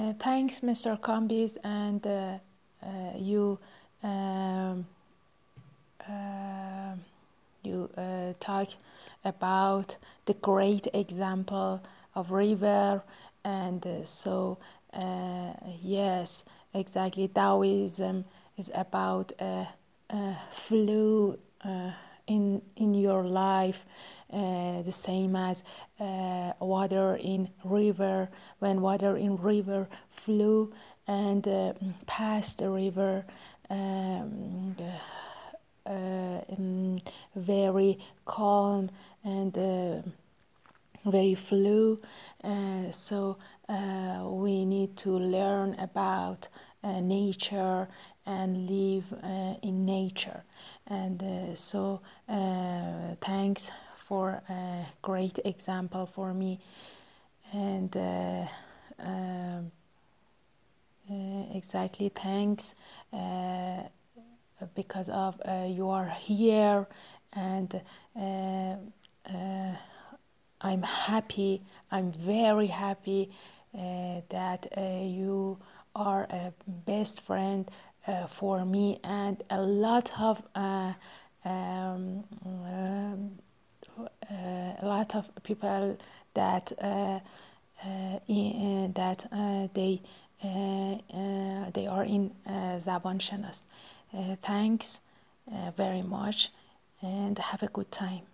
Thanks, Mr. Combis, and you um, uh, talk about the great example of river, and yes, exactly. Taoism is about flow in your life, the same as water in river. When water in river flow and pass the river, very calm and very flow. We need to learn about nature and live in nature. And thanks for a great example for me. And exactly, thanks because of you are here, and I'm happy. I'm very happy that you are a best friend for me, and a lot of people that they are in زبان شناس. Thanks very much and have a good time.